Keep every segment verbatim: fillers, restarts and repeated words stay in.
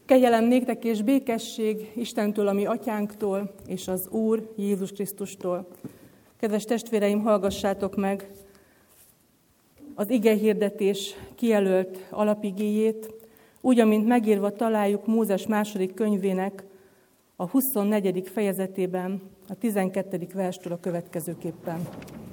Kegyelem néktek és békesség Istentől, a mi atyánktól, és az Úr Jézus Krisztustól. Kedves testvéreim, hallgassátok meg az igehirdetés kijelölt alapigéjét, úgy, amint megírva találjuk Mózes második könyvének a huszonnegyedik fejezetében, a tizenkettedik verstől a következőképpen.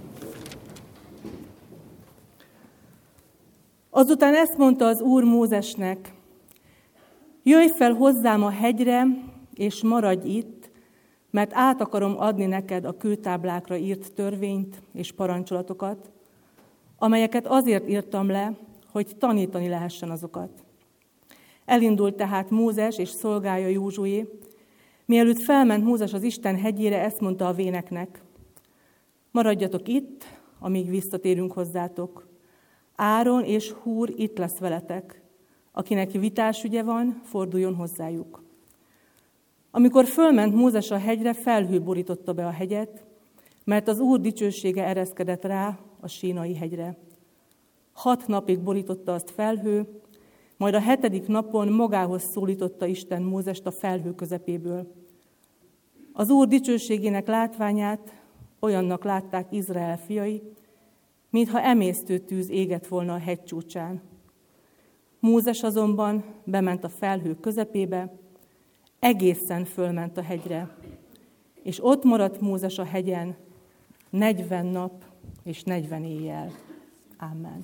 Azután ezt mondta az Úr Mózesnek: jöjj fel hozzám a hegyre, és maradj itt, mert át akarom adni neked a kőtáblákra írt törvényt és parancsolatokat, amelyeket azért írtam le, hogy tanítani lehessen azokat. Elindult tehát Mózes és szolgája Józsué. Mielőtt felment Mózes az Isten hegyére, ezt mondta a véneknek: maradjatok itt, amíg visszatérünk hozzátok. Áron és Húr itt lesz veletek. Akinek vitásügye van, forduljon hozzájuk. Amikor fölment Mózes a hegyre, felhő borította be a hegyet, mert az Úr dicsősége ereszkedett rá a Sínai hegyre. Hat napig borította azt felhő, majd a hetedik napon magához szólította Isten Mózest a felhő közepéből. Az Úr dicsőségének látványát olyannak látták Izrael fiai, mintha emésztő tűz égett volna a hegy csúcsán. Mózes azonban bement a felhő közepébe, egészen fölment a hegyre, és ott maradt Mózes a hegyen negyven nap és negyven éjjel. Amen.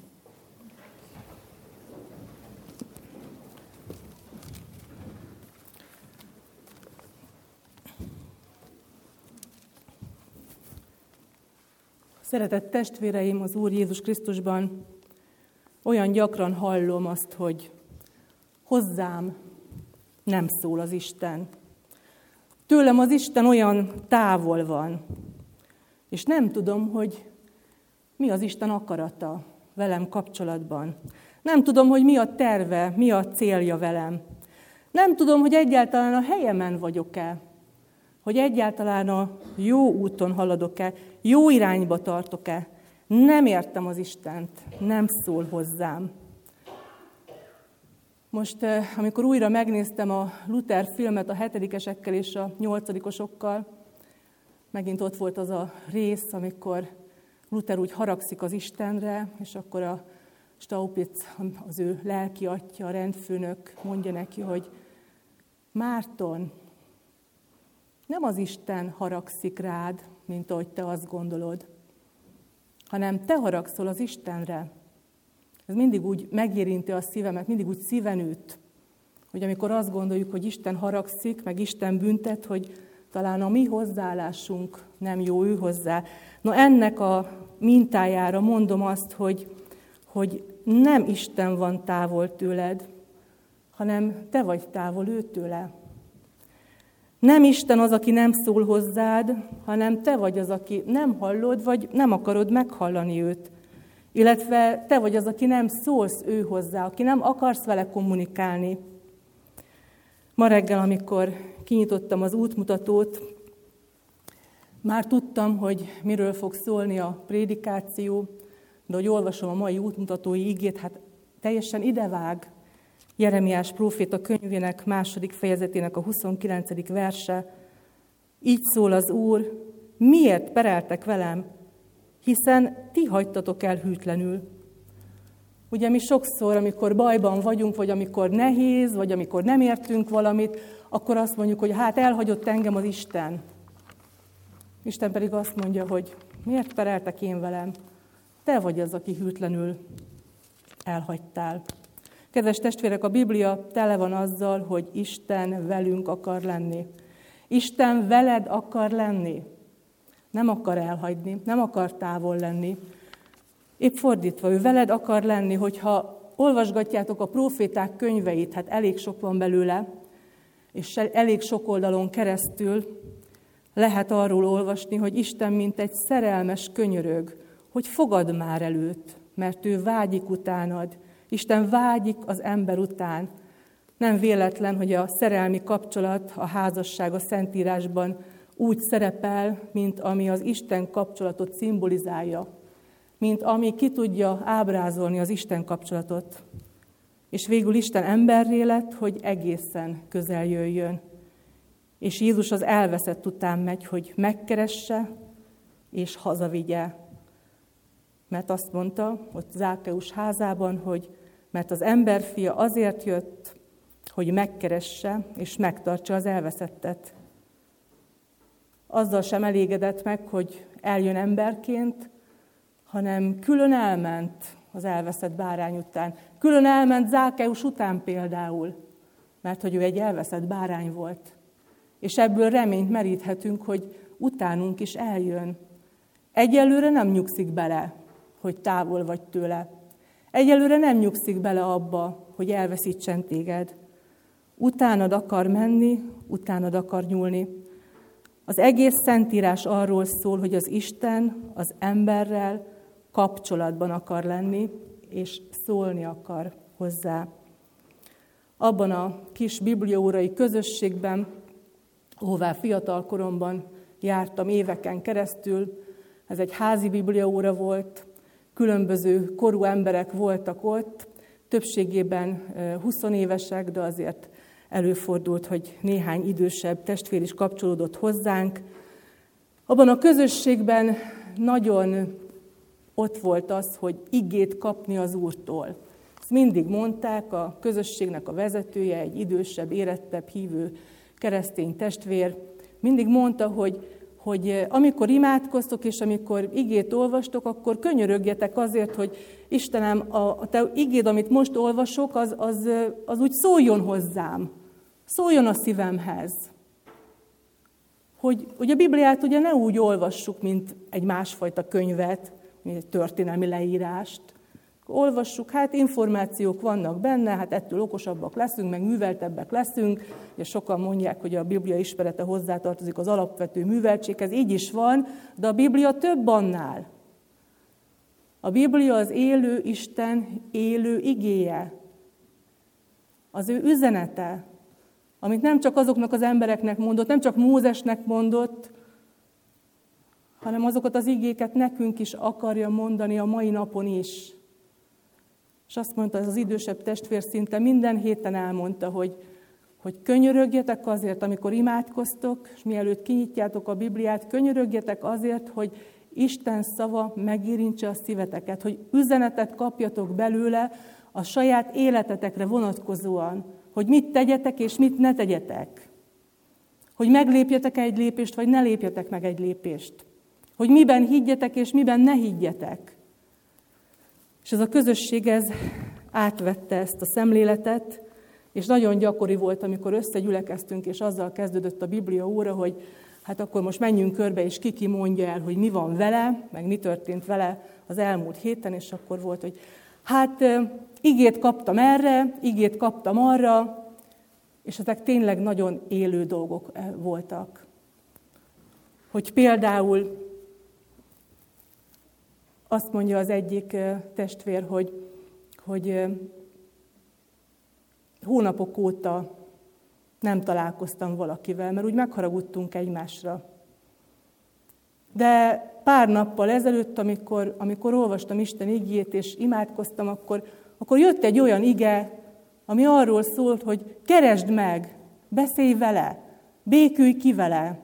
Szeretett testvéreim, az Úr Jézus Krisztusban, olyan gyakran hallom azt, hogy hozzám nem szól az Isten. Tőlem az Isten olyan távol van, és nem tudom, hogy mi az Isten akarata velem kapcsolatban. Nem tudom, hogy mi a terve, mi a célja velem. Nem tudom, hogy egyáltalán a helyemen vagyok-e, hogy egyáltalán a jó úton haladok-e, jó irányba tartok-e. Nem értem az Istent, nem szól hozzám. Most, amikor újra megnéztem a Luther filmet a hetedikesekkel és a nyolcadikosokkal, megint ott volt az a rész, amikor Luther úgy haragszik az Istenre, és akkor a Staupitz, az ő lelki atya, a rendfőnök mondja neki, hogy Márton, nem az Isten haragszik rád, mint ahogy te azt gondolod, hanem te haragszol az Istenre. Ez mindig úgy megérinti a szívemet, mindig úgy szíven üt, hogy amikor azt gondoljuk, hogy Isten haragszik, meg Isten büntet, hogy talán a mi hozzáállásunk nem jó ő hozzá. No, ennek a mintájára mondom azt, hogy, hogy nem Isten van távol tőled, hanem te vagy távol őtőle. Nem Isten az, aki nem szól hozzád, hanem te vagy az, aki nem hallod, vagy nem akarod meghallani őt. Illetve te vagy az, aki nem szólsz ő hozzá, aki nem akarsz vele kommunikálni. Ma reggel, amikor kinyitottam az útmutatót, már tudtam, hogy miről fog szólni a prédikáció, de hogy olvasom a mai útmutatói igét, hát teljesen idevág. Jeremiás próféta könyvének második fejezetének a huszonkilencedik verse. Így szól az Úr: miért pereltek velem, hiszen ti hagytatok el hűtlenül. Ugye mi sokszor, amikor bajban vagyunk, vagy amikor nehéz, vagy amikor nem értünk valamit, akkor azt mondjuk, hogy hát elhagyott engem az Isten. Isten pedig azt mondja, hogy miért pereltek én velem? Te vagy az, aki hűtlenül elhagytál. Kedves testvérek, a Biblia tele van azzal, hogy Isten velünk akar lenni. Isten veled akar lenni. Nem akar elhagyni, nem akar távol lenni. Épp fordítva, ő veled akar lenni, hogyha olvasgatjátok a próféták könyveit, hát elég sok van belőle, és elég sok oldalon keresztül lehet arról olvasni, hogy Isten mint egy szerelmes könyörög, hogy fogad már el őt, mert ő vágyik utánad. Isten vágyik az ember után. Nem véletlen, hogy a szerelmi kapcsolat, a házasság a Szentírásban úgy szerepel, mint ami az Isten kapcsolatot szimbolizálja, mint ami ki tudja ábrázolni az Isten kapcsolatot. És végül Isten emberré lett, hogy egészen közel jöjjön. És Jézus az elveszett után megy, hogy megkeresse és hazavigye. Mert azt mondta ott Zákeus házában, hogy mert az emberfia azért jött, hogy megkeresse és megtartsa az elveszettet. Azzal sem elégedett meg, hogy eljön emberként, hanem külön elment az elveszett bárány után. Külön elment Zákeus után például, mert hogy ő egy elveszett bárány volt. És ebből reményt meríthetünk, hogy utánunk is eljön. Egyelőre nem nyugszik bele, hogy távol vagy tőle. Egyelőre nem nyugszik bele abba, hogy elveszítsen téged. Utánad akar menni, utánad akar nyúlni. Az egész Szentírás arról szól, hogy az Isten az emberrel kapcsolatban akar lenni, és szólni akar hozzá. Abban a kis bibliaórai közösségben, ahová fiatal koromban jártam éveken keresztül, ez egy házi bibliaóra volt, különböző korú emberek voltak ott, többségében huszonévesek, de azért előfordult, hogy néhány idősebb testvér is kapcsolódott hozzánk. Abban a közösségben nagyon ott volt az, hogy igét kapni az Úrtól. Ezt mindig mondták, a közösségnek a vezetője, egy idősebb, érettebb hívő keresztény testvér, mindig mondta, hogy, hogy amikor imádkoztok, és amikor igét olvastok, akkor könyörögjetek azért, hogy Istenem, a, a te igéd, amit most olvasok, az, az, az úgy szóljon hozzám, szóljon a szívemhez. Hogy, hogy a Bibliát ugye ne úgy olvassuk, mint egy másfajta könyvet, mint egy történelmi leírást. Olvassuk, hát információk vannak benne, hát ettől okosabbak leszünk, meg műveltebbek leszünk, és sokan mondják, hogy a Biblia ismerete hozzátartozik az alapvető műveltséghez, így is van, de a Biblia több annál. A Biblia az élő Isten élő igéje, az ő üzenete, amit nem csak azoknak az embereknek mondott, nem csak Mózesnek mondott, hanem azokat az igéket nekünk is akarja mondani a mai napon is. És azt mondta, ez az idősebb testvér szinte minden héten elmondta, hogy, hogy könyörögjetek azért, amikor imádkoztok, és mielőtt kinyitjátok a Bibliát, könyörögjetek azért, hogy Isten szava megérintse a szíveteket, hogy üzenetet kapjatok belőle a saját életetekre vonatkozóan, hogy mit tegyetek és mit ne tegyetek. Hogy meglépjetek egy lépést, vagy ne lépjetek meg egy lépést. Hogy miben higgyetek és miben ne higgyetek. És ez a közösség ez átvette ezt a szemléletet, és nagyon gyakori volt, amikor összegyülekeztünk, és azzal kezdődött a Biblia óra, hogy hát akkor most menjünk körbe, és ki ki mondja el, hogy mi van vele, meg mi történt vele az elmúlt héten, és akkor volt, hogy hát igét kaptam erre, igét kaptam arra, és ezek tényleg nagyon élő dolgok voltak. Hogy például azt mondja az egyik testvér, hogy, hogy hónapok óta nem találkoztam valakivel, mert úgy megharagudtunk egymásra. De pár nappal ezelőtt, amikor, amikor olvastam Isten igéjét és imádkoztam, akkor, akkor jött egy olyan ige, ami arról szólt, hogy keresd meg, beszélj vele, békülj ki vele.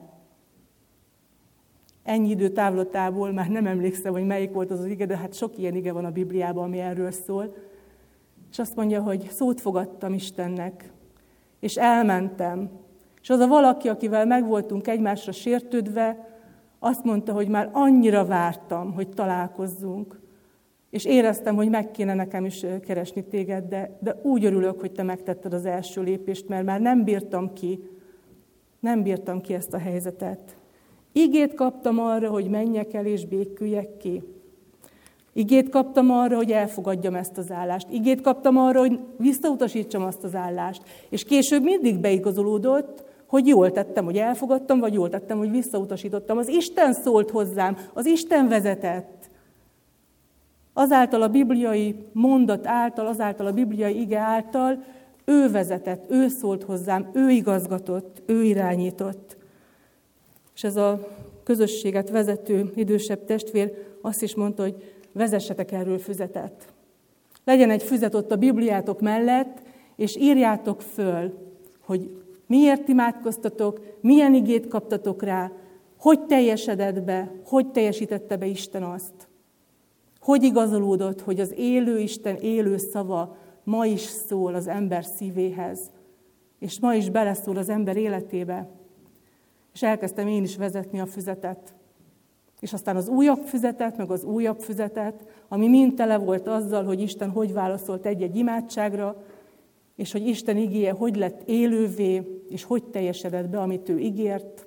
Ennyi idő távlatából már nem emlékszem, hogy melyik volt az az ige, de hát sok ilyen ige van a Bibliában, ami erről szól. És azt mondja, hogy szót fogadtam Istennek, és elmentem. És az a valaki, akivel megvoltunk egymásra sértődve, azt mondta, hogy már annyira vártam, hogy találkozzunk. És éreztem, hogy meg kéne nekem is keresni téged, de, de úgy örülök, hogy te megtetted az első lépést, mert már nem bírtam ki, nem bírtam ki ezt a helyzetet. Igét kaptam arra, hogy menjek el és béküljek ki. Igét kaptam arra, hogy elfogadjam ezt az állást. Igét kaptam arra, hogy visszautasítsam azt az állást. És később mindig beigazolódott, hogy jól tettem, hogy elfogadtam, vagy jól tettem, hogy visszautasítottam. Az Isten szólt hozzám, az Isten vezetett. Azáltal a bibliai mondat által, azáltal a bibliai ige által ő vezetett, ő szólt hozzám, ő igazgatott, ő irányított. És ez a közösséget vezető idősebb testvér azt is mondta, hogy vezessetek erről füzetet. Legyen egy füzet ott a Bibliátok mellett, és írjátok föl, hogy miért imádkoztatok, milyen igét kaptatok rá, hogy teljesedett be, hogy teljesítette be Isten azt. Hogy igazolódott, hogy az élő Isten élő szava ma is szól az ember szívéhez, és ma is beleszól az ember életébe. És elkezdtem én is vezetni a füzetet. És aztán az újabb füzetet, meg az újabb füzetet, ami mind tele volt azzal, hogy Isten hogy válaszolt egy-egy imádságra, és hogy Isten igéje hogy lett élővé, és hogy teljesedett be, amit ő ígért,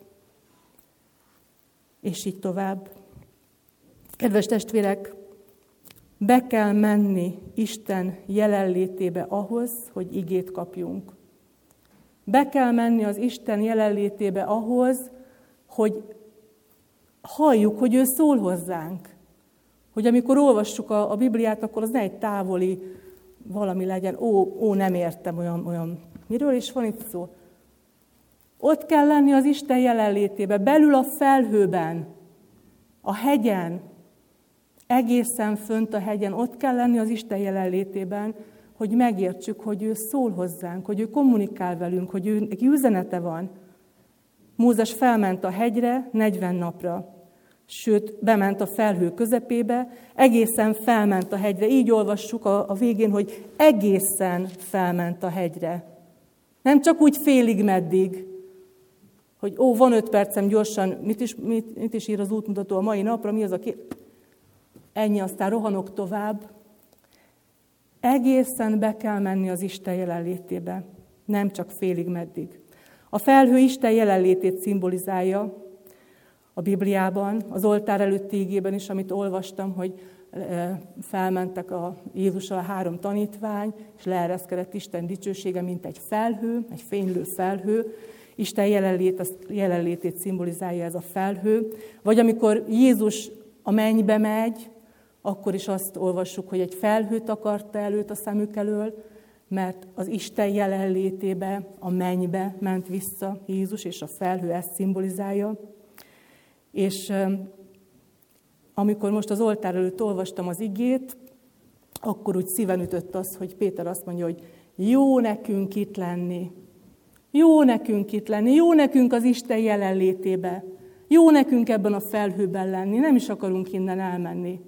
és így tovább. Kedves testvérek, be kell menni Isten jelenlétébe ahhoz, hogy igét kapjunk. Be kell menni az Isten jelenlétébe ahhoz, hogy halljuk, hogy ő szól hozzánk. Hogy amikor olvassuk a, a Bibliát, akkor az ne egy távoli valami legyen. Ó, ó nem értem, olyan, olyan. Miről is van itt szó? Ott kell lenni az Isten jelenlétébe, belül a felhőben, a hegyen, egészen fönt a hegyen, ott kell lenni az Isten jelenlétében, hogy megértsük, hogy ő szól hozzánk, hogy ő kommunikál velünk, hogy ő neki üzenete van. Mózes felment a hegyre negyven napra, sőt, bement a felhő közepébe, egészen felment a hegyre. Így olvassuk a, a végén, hogy egészen felment a hegyre. Nem csak úgy félig meddig, hogy ó, van öt percem, gyorsan, mit is, mit, mit is ír az útmutató a mai napra, mi az a kép? Ennyi, aztán rohanok tovább. Egészen be kell menni az Isten jelenlétébe, nem csak félig meddig. A felhő Isten jelenlétét szimbolizálja a Bibliában, az oltár előtti igében is, amit olvastam, hogy felmentek a Jézussal a három tanítvány, és leereszkedett Isten dicsősége, mint egy felhő, egy fénylő felhő. Isten jelenlét, jelenlétét szimbolizálja ez a felhő. Vagy amikor Jézus a mennybe megy, akkor is azt olvassuk, hogy egy felhőt akarta előtt a szemük elől, mert az Isten jelenlétébe, a mennybe ment vissza Jézus, és a felhő ezt szimbolizálja. És amikor most az oltár előtt olvastam az igét, akkor úgy szíven ütött az, hogy Péter azt mondja, hogy jó nekünk itt lenni. Jó nekünk itt lenni, jó nekünk az Isten jelenlétébe. Jó nekünk ebben a felhőben lenni, nem is akarunk innen elmenni.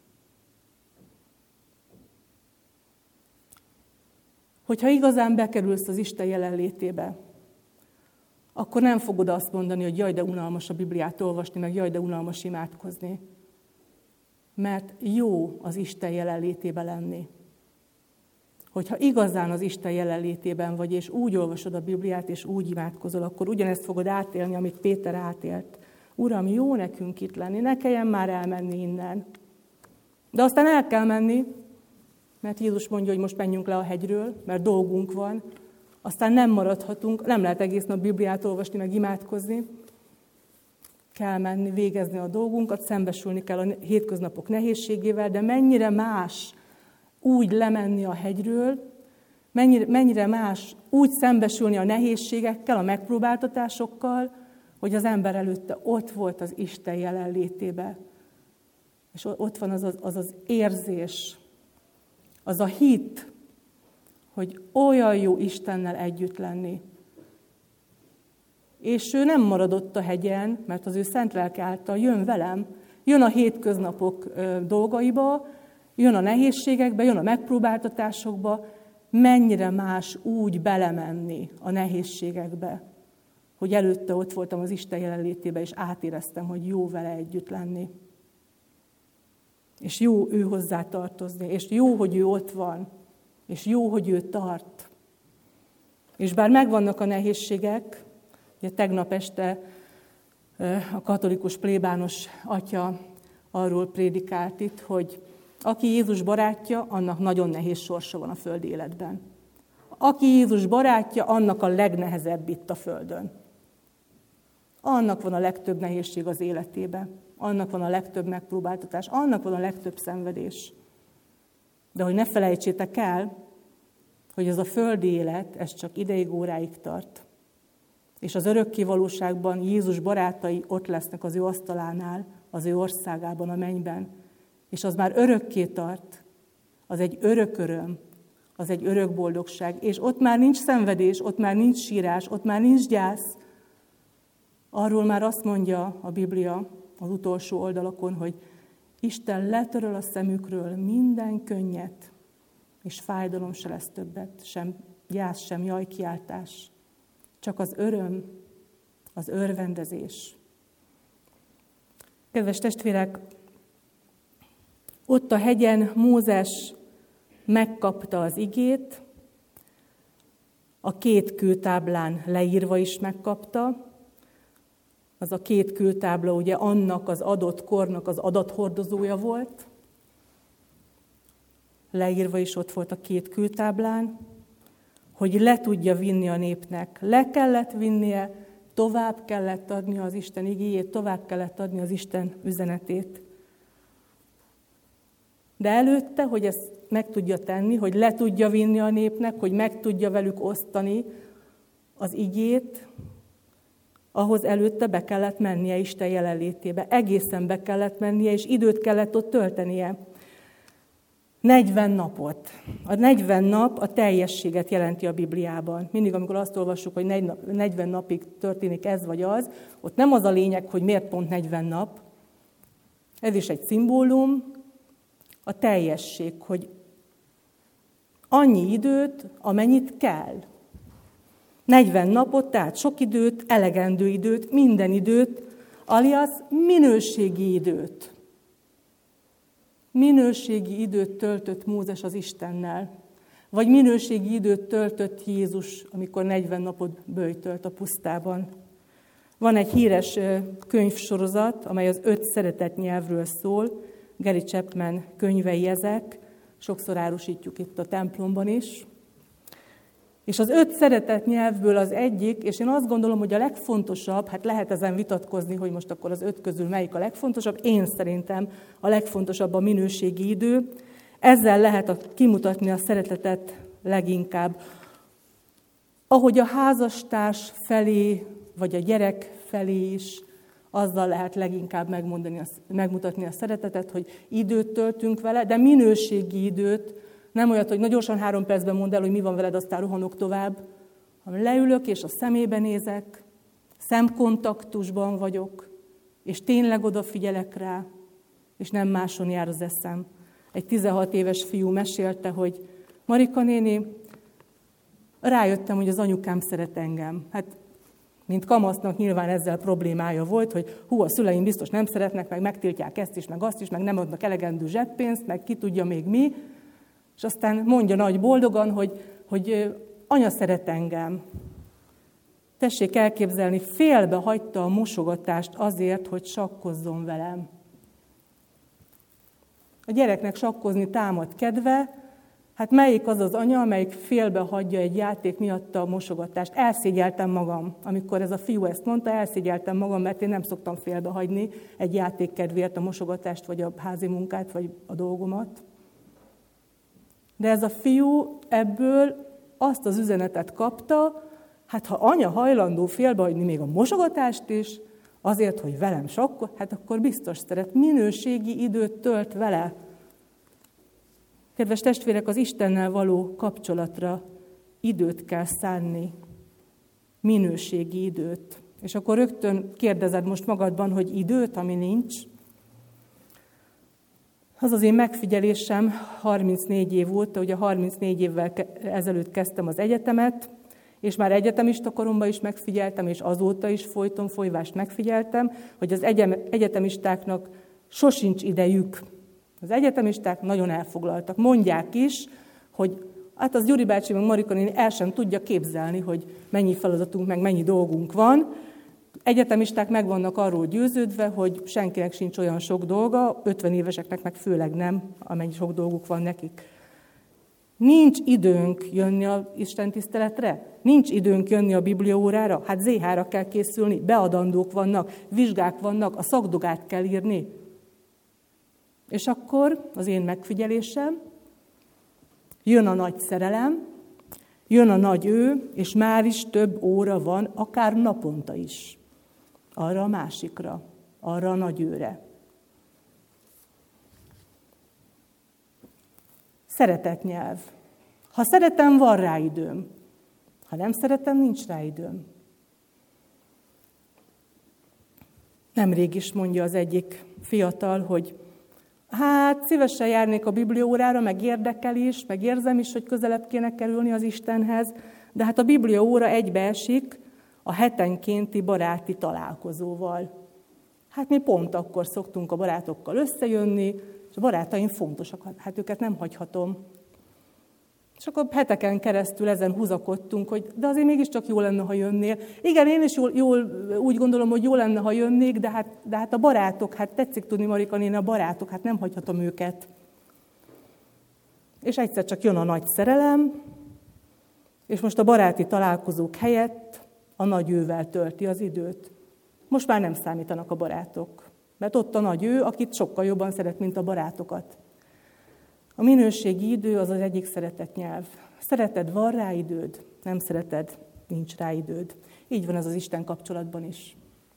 Hogyha igazán bekerülsz az Isten jelenlétébe, akkor nem fogod azt mondani, hogy jaj, de unalmas a Bibliát olvasni, meg jaj, de unalmas imádkozni. Mert jó az Isten jelenlétébe lenni. Hogyha igazán az Isten jelenlétében vagy, és úgy olvasod a Bibliát, és úgy imádkozol, akkor ugyanezt fogod átélni, amit Péter átélt. Uram, jó nekünk itt lenni, ne kelljen már elmenni innen. De aztán el kell menni, mert Jézus mondja, hogy most menjünk le a hegyről, mert dolgunk van. Aztán nem maradhatunk, nem lehet egész nap Bibliát olvasni, meg imádkozni. Kell menni, végezni a dolgunkat, szembesülni kell a hétköznapok nehézségével, de mennyire más úgy lemenni a hegyről, mennyire, mennyire más úgy szembesülni a nehézségekkel, a megpróbáltatásokkal, hogy az ember előtte ott volt az Isten jelenlétébe. És ott van az az, az, az érzés, az a hit, hogy olyan jó Istennel együtt lenni. És ő nem maradott a hegyen, mert az ő szent lelke által jön velem, jön a hétköznapok dolgaiba, jön a nehézségekbe, jön a megpróbáltatásokba, mennyire más úgy belemenni a nehézségekbe, hogy előtte ott voltam az Isten jelenlétében, és átéreztem, hogy jó vele együtt lenni. És jó ő hozzá tartozni, és jó, hogy ő ott van, és jó, hogy ő tart. És bár megvannak a nehézségek, ugye tegnap este a katolikus plébános atya arról prédikált itt, hogy aki Jézus barátja, annak nagyon nehéz sorsa van a földi életben. Aki Jézus barátja, annak a legnehezebb itt a földön. Annak van a legtöbb nehézség az életében. Annak van a legtöbb megpróbáltatás, annak van a legtöbb szenvedés. De hogy ne felejtsétek el, hogy ez a földi élet, ez csak ideig, óráig tart. És az örökké valóságban Jézus barátai ott lesznek az ő asztalánál, az ő országában, a mennyben. És az már örökké tart. az egy örök öröm, az egy örök boldogság. És ott már nincs szenvedés, ott már nincs sírás, ott már nincs gyász. Arról már azt mondja a Biblia az utolsó oldalakon, hogy Isten letöröl a szemükről minden könnyet, és fájdalom se lesz többet, sem gyász, sem jajkiáltás. Csak az öröm, az örvendezés. Kedves testvérek, ott a hegyen Mózes megkapta az igét, a két kőtáblán leírva is megkapta. Az a két kőtábla ugye annak az adott kornak az adathordozója volt. Leírva is ott volt a két kőtáblán, hogy le tudja vinni a népnek. Le kellett vinnie, tovább kellett adni az Isten igéjét, tovább kellett adni az Isten üzenetét. De előtte, hogy ezt meg tudja tenni, hogy le tudja vinni a népnek, hogy meg tudja velük osztani az igét, ahhoz előtte be kellett mennie Isten jelenlétébe. Egészen be kellett mennie, és időt kellett ott töltenie. negyven napot. A negyven nap a teljességet jelenti a Bibliában. Mindig, amikor azt olvassuk, hogy negyven napig történik ez vagy az, ott nem az a lényeg, hogy miért pont negyven nap. Ez is egy szimbólum, a teljesség, hogy annyi időt, amennyit kell. negyven napot, tehát sok időt, elegendő időt, minden időt, alias minőségi időt. Minőségi időt töltött Mózes az Istennel, vagy minőségi időt töltött Jézus, amikor negyven napot böjtölt a pusztában. Van egy híres könyvsorozat, amely az öt szeretett nyelvről szól, Gary Chapman könyvei ezek, sokszor árusítjuk itt a templomban is. És az öt szeretett nyelvből az egyik, és én azt gondolom, hogy a legfontosabb, hát lehet ezen vitatkozni, hogy most akkor az öt közül melyik a legfontosabb, én szerintem a legfontosabb a minőségi idő. Ezzel lehet a, kimutatni a szeretetet leginkább. Ahogy a házastárs felé, vagy a gyerek felé is, azzal lehet leginkább megmondani, megmutatni a szeretetet, hogy időt töltünk vele, de minőségi időt, nem olyat, hogy nagyon gyorsan három percben mondd el, hogy mi van veled, aztán rohanok tovább, hanem leülök, és a szemébe nézek, szemkontaktusban vagyok, és tényleg odafigyelek rá, és nem máson jár az eszem. Egy tizenhat éves fiú mesélte, hogy Marika néni, rájöttem, hogy az anyukám szeret engem. Hát, mint kamasznak nyilván ezzel problémája volt, hogy hú, a szüleim biztos nem szeretnek, meg megtiltják ezt is, meg azt is, meg nem adnak elegendő zseppénzt, meg ki tudja még mi. És aztán mondja nagy boldogan, hogy, hogy anya szeret engem. Tessék elképzelni, félbe hagyta a mosogatást azért, hogy sakkozzon velem. A gyereknek sakkozni támad kedve, hát melyik az az anya, amelyik félbe hagyja egy játék miatt a mosogatást? Elszégyeltem magam, amikor ez a fiú ezt mondta, elszégyeltem magam, mert én nem szoktam félbe hagyni egy játék kedvéért a mosogatást, vagy a házi munkát, vagy a dolgomat. De ez a fiú ebből azt az üzenetet kapta, hát ha anya hajlandó félbehagyni még a mosogatást is, azért, hogy velem sakkol, hát akkor biztos szeret, minőségi időt tölt vele. Kedves testvérek, az Istennel való kapcsolatra időt kell szánni, minőségi időt. És akkor rögtön kérdezed most magadban, hogy időt, ami nincs. Az az én megfigyelésem harmincnégy év óta, ugye harmincnégy évvel ezelőtt kezdtem az egyetemet, és már egyetemista koromban is megfigyeltem, és azóta is folyton folyvást megfigyeltem, hogy az egyetemistáknak sosincs idejük. Az egyetemisták nagyon elfoglaltak. Mondják is, hogy hát az Gyuri bácsi, meg Marika néni el sem tudja képzelni, hogy mennyi feladatunk, meg mennyi dolgunk van. Egyetemisták meg vannak arról győződve, hogy senkinek sincs olyan sok dolga, ötven éveseknek meg főleg nem, amennyi sok dolguk van nekik. Nincs időnk jönni az istentiszteletre? Nincs időnk jönni a bibliaórára? Hát zé há-ra kell készülni, beadandók vannak, vizsgák vannak, a szakdogát kell írni. És akkor az én megfigyelésem, jön a nagy szerelem, jön a nagy ő, és már is több óra van, akár naponta is. Arra a másikra, arra a nagy őre. Szeretetnyelv. Ha szeretem, van rá időm. Ha nem szeretem, nincs rá időm. Nemrég is mondja az egyik fiatal, hogy hát szívesen járnék a bibliaórára, meg érdekel is, meg érzem is, hogy közelebb kéne kerülni az Istenhez, de hát a bibliaóra egybeesik a hetenkénti baráti találkozóval. Hát mi pont akkor szoktunk a barátokkal összejönni, és a barátaim fontosak, hát őket nem hagyhatom. És akkor heteken keresztül ezen húzakodtunk, hogy de azért mégiscsak jó lenne, ha jönnél. Igen, én is jól, jól, úgy gondolom, hogy jó lenne, ha jönnék, de hát, de hát a barátok, hát tetszik tudni, Marika néni, a barátok, hát nem hagyhatom őket. És egyszer csak jön a nagy szerelem, és most a baráti találkozók helyett a nagy ővel tölti az időt. Most már nem számítanak a barátok, mert ott a nagy ő, akit sokkal jobban szeret, mint a barátokat. A minőségi idő az az egyik szeretetnyelv. Szereted, van rá időd, nem szereted, nincs rá időd. Így van ez az Isten kapcsolatban is.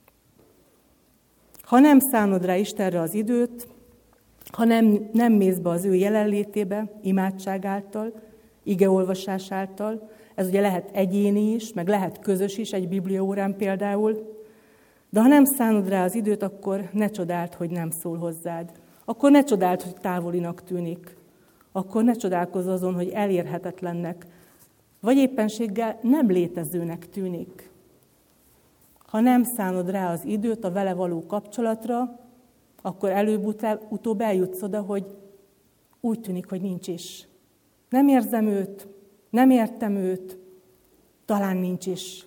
Ha nem szánod rá Istenre az időt, ha nem, nem mész be az ő jelenlétébe, imádság által, igeolvasás által, ez ugye lehet egyéni is, meg lehet közös is, egy bibliaórán például, de ha nem szánod rá az időt, akkor ne csodáld, hogy nem szól hozzád. Akkor ne csodáld, hogy távolinak tűnik. Akkor ne csodálkozz azon, hogy elérhetetlennek, vagy éppenséggel nem létezőnek tűnik. Ha nem szánod rá az időt a vele való kapcsolatra, akkor előbb-utóbb eljutsz oda, hogy úgy tűnik, hogy nincs is. Nem érzem őt, nem értem őt, talán nincs is.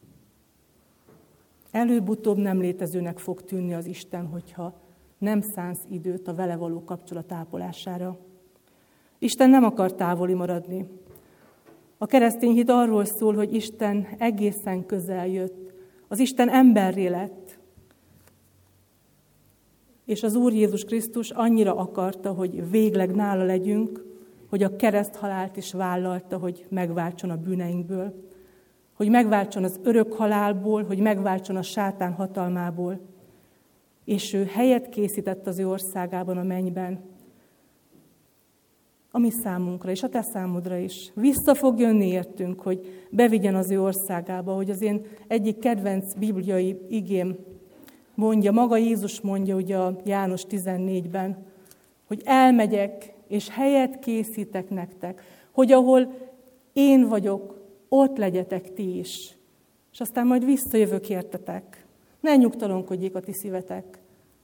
Előbb-utóbb nem létezőnek fog tűnni az Isten, hogyha nem szánsz időt a vele való kapcsolat ápolására. Isten nem akar távoli maradni. A keresztény hit arról szól, hogy Isten egészen közel jött. Az Isten emberré lett. És az Úr Jézus Krisztus annyira akarta, hogy végleg nála legyünk, hogy a kereszthalált is vállalta, hogy megváltson a bűneinkből, hogy megváltson az örök halálból, hogy megváltson a sátán hatalmából. És ő helyet készített az ő országában, a mennyben, a mi számunkra, és a te számodra is. Vissza fog jönni értünk, hogy bevigyen az ő országába, hogy az én egyik kedvenc bibliai igém mondja, maga Jézus mondja ugye a János tizennégyben, hogy elmegyek, és helyet készítek nektek, hogy ahol én vagyok, ott legyetek ti is. És aztán majd visszajövök értetek. Ne nyugtalankodjék a ti szívetek.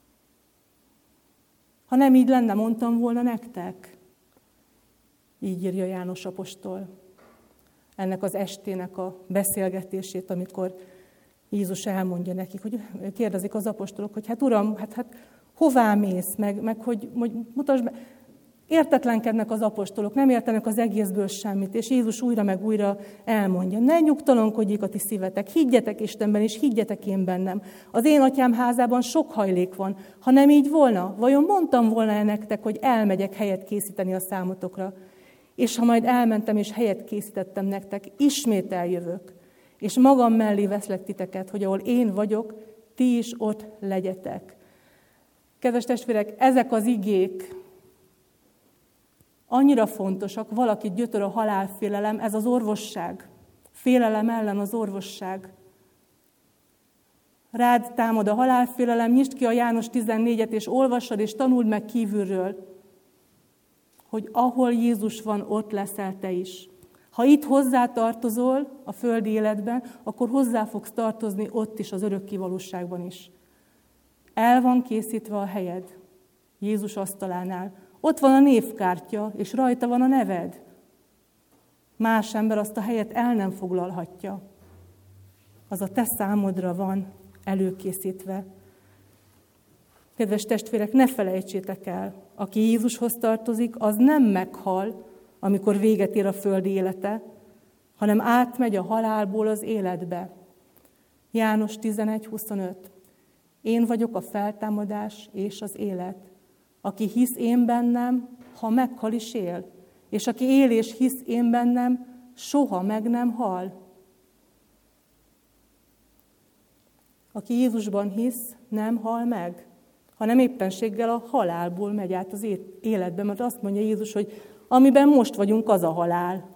Ha nem így lenne, mondtam volna nektek. Így írja János apostol. Ennek az estének a beszélgetését, amikor Jézus elmondja nekik, hogy kérdezik az apostolok, hogy hát Uram, hát, hát hová mész, meg, meg hogy, hogy mutasd be. Értetlenkednek az apostolok, nem értenek az egészből semmit, és Jézus újra meg újra elmondja, ne nyugtalankodjék a ti szívetek, higgyetek Istenben, és higgyetek én bennem. Az én atyám házában sok hajlék van. Ha nem így volna, vajon mondtam volna nektek, hogy elmegyek helyet készíteni a számotokra? És ha majd elmentem, és helyet készítettem nektek, ismét eljövök, és magam mellé veszlek titeket, hogy ahol én vagyok, ti is ott legyetek. Kedves testvérek, ezek az igék annyira fontosak, valakit gyötör a halálfélelem, ez az orvosság. Félelem ellen az orvosság. Rád támad a halálfélelem, nyisd ki a János tizennégyet, és olvassad, és tanuld meg kívülről, hogy ahol Jézus van, ott leszel te is. Ha itt hozzá tartozol a földi életben, akkor hozzá fogsz tartozni ott is, az örökké valóságban is. El van készítve a helyed Jézus asztalánál. Ott van a névkártya, és rajta van a neved. Más ember azt a helyet el nem foglalhatja. Az a te számodra van előkészítve. Kedves testvérek, ne felejtsétek el, aki Jézushoz tartozik, az nem meghal, amikor véget ér a földi élete, hanem átmegy a halálból az életbe. János tizenegy huszonöt. Én vagyok a feltámadás és az élet. Aki hisz én bennem, ha meghal is él, és aki él és hisz én bennem, soha meg nem hal. Aki Jézusban hisz, nem hal meg, hanem éppenséggel a halálból megy át az életbe, mert azt mondja Jézus, hogy amiben most vagyunk, az a halál.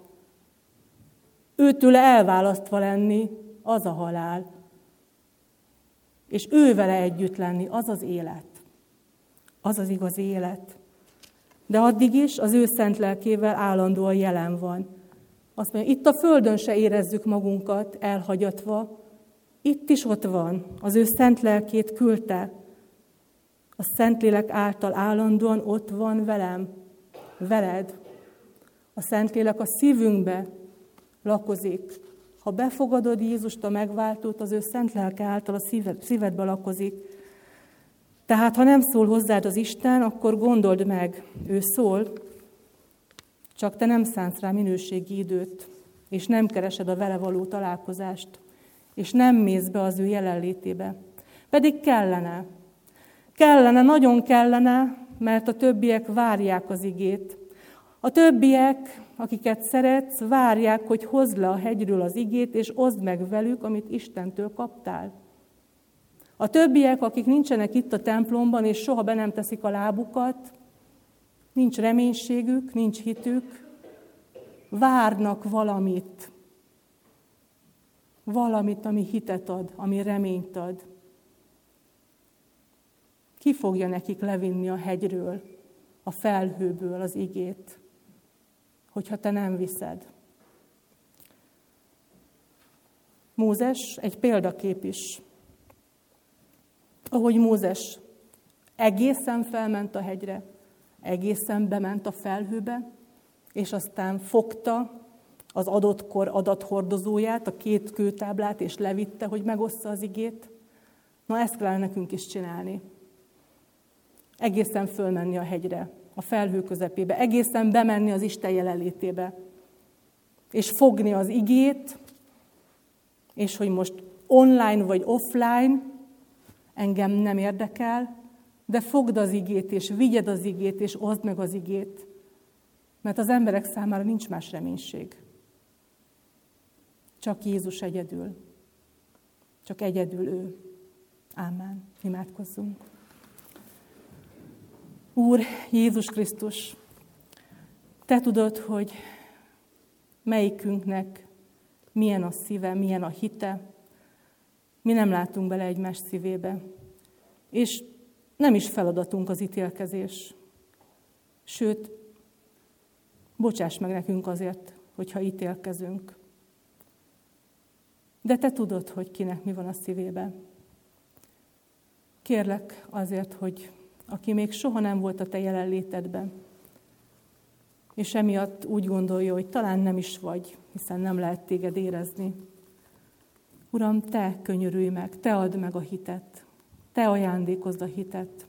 Őtőle elválasztva lenni, az a halál. És ő vele együtt lenni, az az élet. Az az igazi élet. De addig is az ő szent lelkével állandóan jelen van. Azt mondja, itt a földön se érezzük magunkat elhagyatva, itt is ott van, az ő szent lelkét küldte. A Szentlélek által állandóan ott van velem, veled. A Szentlélek a szívünkbe lakozik. Ha befogadod Jézust, a megváltót, az ő szent lelke által a szíved, szívedbe lakozik. Tehát, ha nem szól hozzád az Isten, akkor gondold meg, ő szól, csak te nem szánsz rá minőségi időt, és nem keresed a vele való találkozást, és nem mész be az ő jelenlétébe. Pedig kellene. Kellene, nagyon kellene, mert a többiek várják az igét. A többiek, akiket szeretsz, várják, hogy hozd le a hegyről az igét, és oszd meg velük, amit Istentől kaptál. A többiek, akik nincsenek itt a templomban, és soha be nem teszik a lábukat, nincs reménységük, nincs hitük, várnak valamit. Valamit, ami hitet ad, ami reményt ad. Ki fogja nekik levinni a hegyről, a felhőből az igét, hogyha te nem viszed? Mózes egy példakép is. Ahogy Mózes egészen felment a hegyre, egészen bement a felhőbe, és aztán fogta az adott kor adathordozóját, a két kőtáblát, és levitte, hogy megossza az igét. Na, ezt kellene nekünk is csinálni. Egészen fölmenni a hegyre, a felhő közepébe, egészen bemenni az Isten jelenlétébe, és fogni az igét, és hogy most online vagy offline, engem nem érdekel, de fogd az igét, és vigyed az igét, és oszd meg az igét, mert az emberek számára nincs más reménység. Csak Jézus egyedül. Csak egyedül ő. Ámen. Imádkozzunk. Úr, Jézus Krisztus, te tudod, hogy melyikünknek milyen a szíve, milyen a hite. Mi nem látunk bele egymás szívébe. És nem is feladatunk az ítélkezés. Sőt, bocsáss meg nekünk azért, hogyha ítélkezünk. De te tudod, hogy kinek mi van a szívébe. Kérlek azért, hogy aki még soha nem volt a te jelenlétedben, és emiatt úgy gondolja, hogy talán nem is vagy, hiszen nem lehet téged érezni. Uram, te könyörülj meg, te add meg a hitet, te ajándékozd a hitet.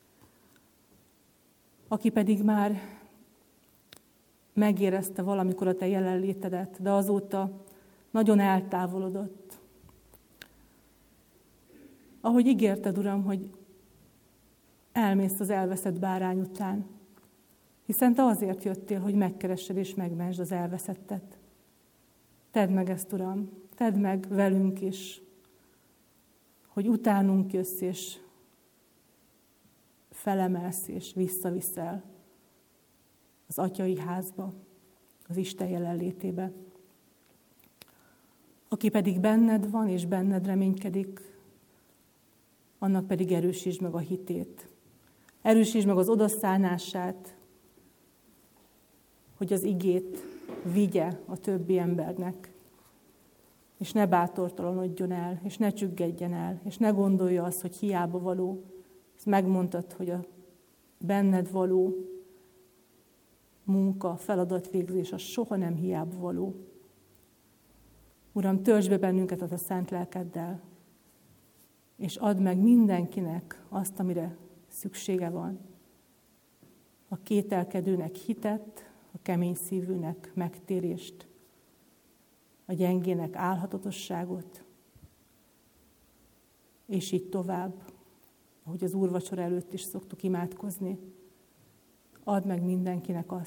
Aki pedig már megérezte valamikor a te jelenlétedet, de azóta nagyon eltávolodott. Ahogy ígérted, Uram, hogy elmész az elveszett bárány után, hiszen te azért jöttél, hogy megkeressed és megmentsd az elveszettet. Tedd meg ezt, Uram, tedd meg velünk is, hogy utánunk jössz, és felemelsz, és visszaviszel az atyai házba, az Isten jelenlétébe. Aki pedig benned van, és benned reménykedik, annak pedig erősítsd meg a hitét. Erősítsd meg az odaszállását, hogy az igét vigye a többi embernek, és ne bátortalanodjon el, és ne csüggedjen el, és ne gondolja azt, hogy hiába való. Ezt megmondtad, hogy a benned való munka, feladatvégzés, az soha nem hiába való. Uram, töltsd be bennünket a szent lelkeddel, és add meg mindenkinek azt, amire szüksége van. A kételkedőnek hitet, a kemény szívűnek megtérést, a gyengének álhatatosságot, és így tovább, ahogy az úrvacsora előtt is szoktuk imádkozni. Add meg mindenkinek azt,